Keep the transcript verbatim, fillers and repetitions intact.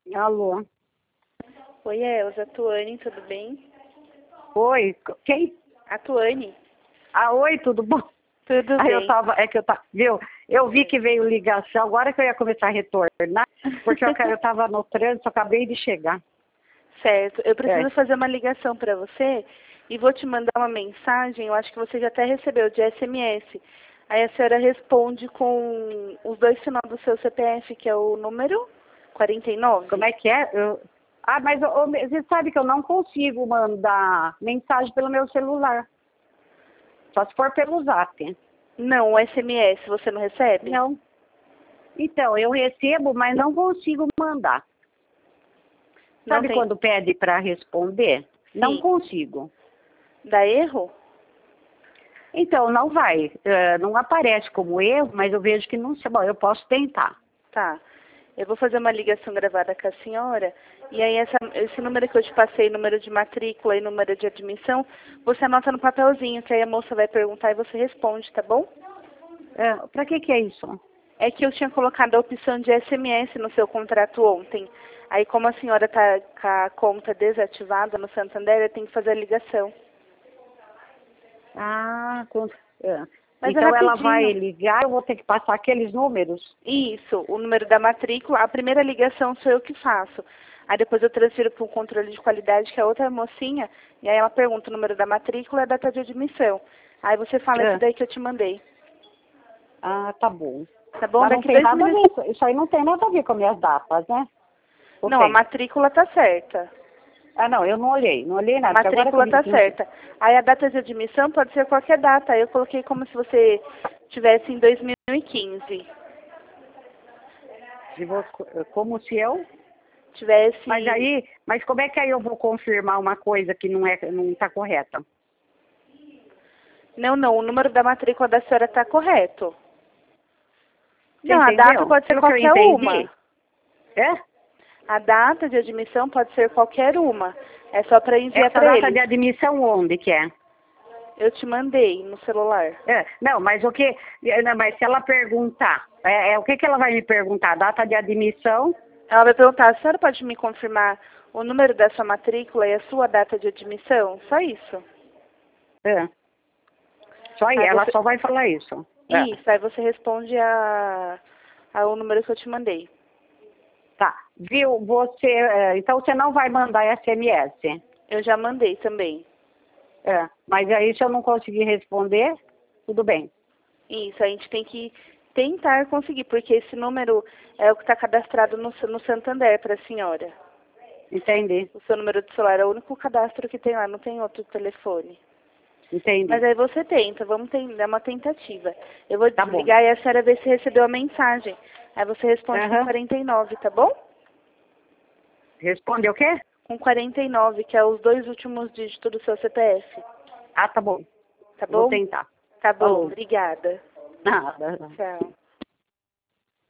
Alô? Oi, Elza. Tuane, tudo bem? Oi, quem? A Tuane. Ah, oi, tudo bom? Tudo Aí eu bem. tava, é que eu tava, viu? Eu vi que veio ligação, agora que eu ia começar a retornar, porque eu, eu tava no trânsito, acabei de chegar. Certo. Eu preciso É. fazer uma ligação para você e vou te mandar uma mensagem, eu acho que você já até recebeu, de S M S. Aí a senhora responde com os dois sinais do seu C P F, que é o número quarenta e nove. Como é que é? Eu... Ah, mas eu, eu- você sabe que eu não consigo mandar mensagem pelo meu celular. Só se for pelo zap. Não, o S M S você não recebe? Não. Então, eu recebo, mas não consigo mandar. Não Sabe tem. quando pede para responder? Não Sim. consigo. Dá erro? Então, não vai. Eh, não aparece como erro, mas eu vejo que não sei. Bom, eu posso tentar. Tá. Eu vou fazer uma ligação gravada com a senhora, e aí essa, esse número que eu te passei, número de matrícula e número de admissão, você anota no papelzinho, que aí a moça vai perguntar e você responde, tá bom? É, para que que é isso? É que eu tinha colocado a opção de S M S no seu contrato ontem. Aí como a senhora está com a conta desativada no Santander, eu tenho que fazer a ligação. Ah, com- é. Mas é Então ela vai rapidinho. ligar, eu vou ter que passar aqueles números? Isso, o número da matrícula, a primeira ligação sou eu que faço. Aí depois eu transfiro para o controle de qualidade, que é outra mocinha, e aí ela pergunta o número da matrícula e a data de admissão. Aí você fala isso É. daí que eu te mandei. Ah, tá bom. Tá bom? Mas não Daqui tem dois nada a minutos. ver, isso aí não tem nada a ver com as minhas datas, né? Ou Não, a tem? matrícula tá certa. Ah, não, eu não olhei, não olhei A nada, porque agora que eu matrícula vi tá que não tinha. certa. Aí a data de admissão pode ser qualquer data. Aí eu coloquei como se você tivesse em dois mil e quinze. Se você, como se eu. Mas Tivesse. aí, mas como é que aí eu vou confirmar uma coisa que não é, não está correta? Não, não, o número da matrícula da senhora tá correto. Você Não, a data entendeu? pode ser Pelo que eu qualquer uma. entendi. É? A data de admissão pode ser qualquer uma. É só para enviar Essa para data eles. de admissão onde que é? Eu te mandei no celular. É, não, mas o que, não, mas se ela perguntar, é, é, o que que ela vai me perguntar? Data de admissão? Ela vai perguntar, a senhora pode me confirmar o número da sua matrícula e a sua data de admissão? Só isso. É. Só aí, Aí ela você... só vai falar isso. É. Isso, aí você responde a... ao número que eu te mandei. Tá. Viu, você, é, então você não vai mandar S M S. Eu já mandei também. É. Mas aí se eu não conseguir responder, tudo bem. Isso, a gente tem que tentar conseguir, porque esse número é o que está cadastrado no, no Santander para a senhora. Entendi, O seu número de celular é o único cadastro que tem lá, não tem outro telefone. Mas entendi. aí você tenta, vamos ter, dar uma tentativa. Eu vou Tá bom. desligar e a senhora vê se recebeu a mensagem. Aí você responde com Aham. quarenta e nove, tá bom? Responde o quê? Com quarenta e nove, que é os dois últimos dígitos do seu C P F. Ah, tá bom. Tá Vou bom? tentar. Tá bom, Falou. obrigada. Nada. Tchau.